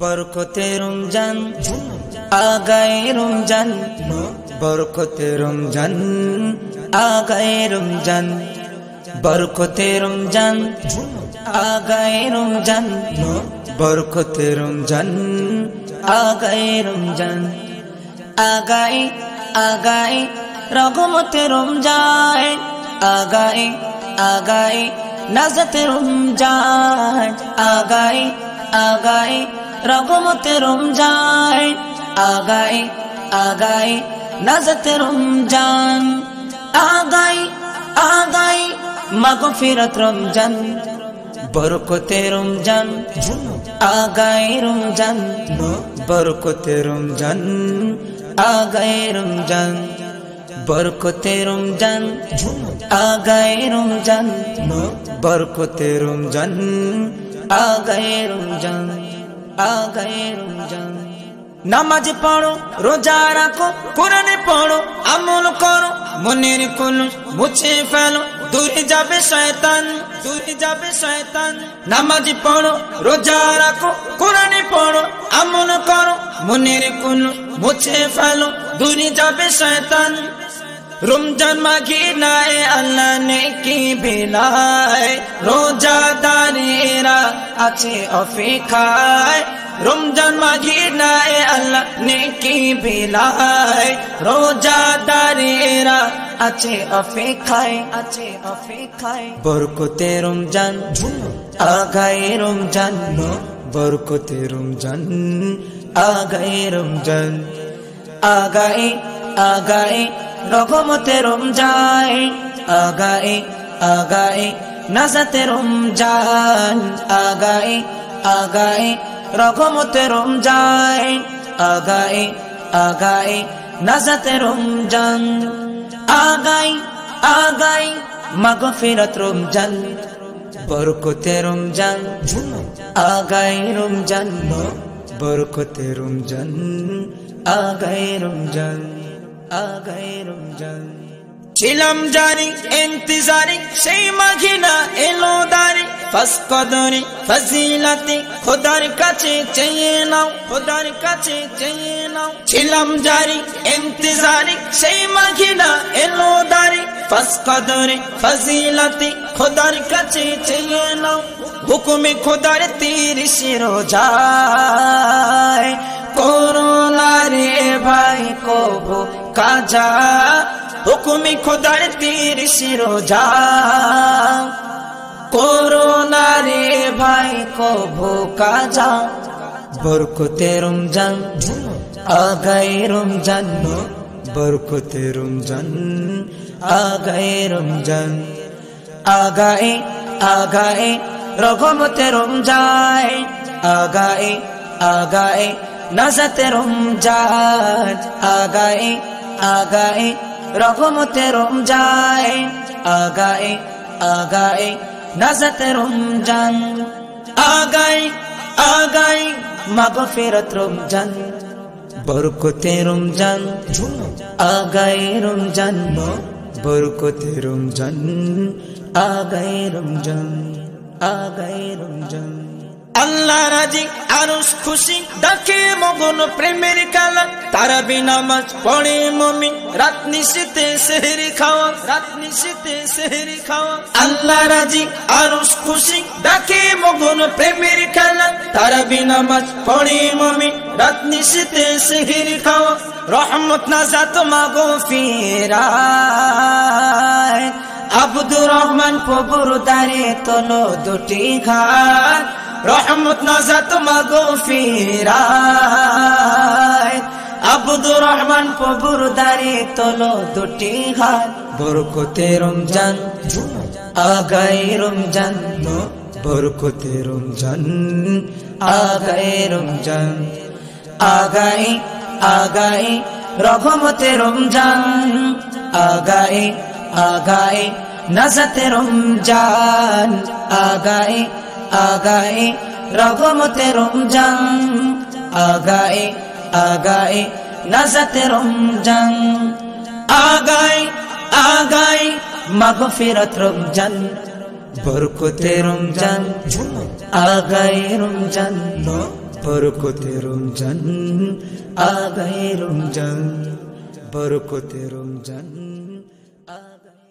বরকতে রমজান আগায় রমজান, বরকতে রমজান আগায় রমজান, বরকতে রমজান আগায় রমজান, বরকতে রমজান আগায় রমজান, আগায় আগায় রহমতে রমজান, আগায় আগায় নাজাতে রমজান, আগায় আগায় রহমতে রমজান, আগায় আগায় নাজাতে রমজান, আগায় আগায় মাগফিরাত রমজান, বরকতে রমজান আগায় রমজান, বরকতে রমজান আগায় রমজান, বরকতে রমজান আগায় রমজান, বরকতে রমজান আগায় রমজান, আগায় রমজান। নামাজ পড়ো, রোজা রাখো, কোরআনে পড়ো, আমল করো, মনের কলুষ মুছে ফেলো, দূরে যাবে শয়তান, দূরে যাবে শয়তান। নামাজ পড়ো, রোজা রাখো, কোরআনে পড়ো, আমল করো, মনের কলুষ মুছে ফেলো, দূরে যাবে শয়তান। রমজান মাগিনায় আল্লাহ নেকি বিলায়, রোজাদারেরা আছে অপেক্ষায়। রমজান মাগিনায় আল্লাহ নেকি বিলায়, রোজাদারেরা আছে অপেক্ষায়, আছে অপেক্ষায়। বরকতে রমজান আগায় রমজান, বরকতে রমজান আগায় রমজান, আগায় আগায় রহমতে রমজান, আগায় আগায় নাজাতে রমজান, আগায় আগায় রহমতে রমজান, আগায় আগায় নাজাতে রমজান, আগায় আগায় মাগফিরাত রমজান, বরকতে রমজান আগায় রমজান, বরকতে রমজান আগায় রমজান, আগায় রমজান। ছিলাম জারি ইন্তজারি সেই মাঘিনা এলো দারি, ফাস কদরে ফজিলাতে খোদার কাছে চেয়ে নাও, খোদার কাছে চেয়ে নাও। ছিলাম জারি ইন্তজারি সেই মাঘিনা এলো দারি, ফাস কদরে ফজিলাতে খোদার কাছে চেয়ে নাও। হুকুমে খোদার তীর শিরোজায়, করোনা রে ভাই কবু কাজা, হুকুমে খোদার তীর শিরোজা, করোনা রে ভাই কবু কাজা। বরকতে রমজান আগায় রমজান, বরকতে রমজান আগায় রমজান, আগায় আগায় রহমতে রমজান, আগায় আগায় নাজাতে রমজান, আগায় আগায় রহমতে রমজান, আগায় আগায় নাজাতে রমজান, আগায় আগায় মাগফিরাত রমজান, বরকতে রমজান আগায় রমজান, বরকতে রমজান আগায় রমজান, আগায় রমজান। আল্লাহ রাজি আরশ খুশি ডাকে মগন প্রেমের কালা, তারাবি নামাজ পড়ে মুমিন রাত নিশিতে সেহরি খাওয়া, রাত নিশিতে সেহরি খাওয়া। আল্লাহ রাজি আরশ খুশি ডাকে মগন প্রেমের কালা, তারাবি নামাজ পড়ে মুমিন রাত নিশিতে সেহরি খাওয়া। রহমত নাজাত মাগফিরাত, আব্দুর রহমান প্রভুর দ্বারে তোলো দুটি ঘাট, রহমত নাজাত মাগফিরাত, আব্দুর রহমান প্রভুর দ্বারে তোলো দুটি ঘাট। বরকতে রমজান আগায় রমজান, বরকতে রমজান আগায় রমজান, আগায় আগায় রহমতে রমজান, আগায় আগায় নাজাতে রমজান, আগায় আগায় রহমতে রমজান, আগায় আগায় নাজাতে রমজান, আগায় আগায় মাগফিরাত রমজান, বরকতে রমজান আগায় রমজান, বরকতে রমজান আগায় রমজান, বরকতে রমজান আগায়।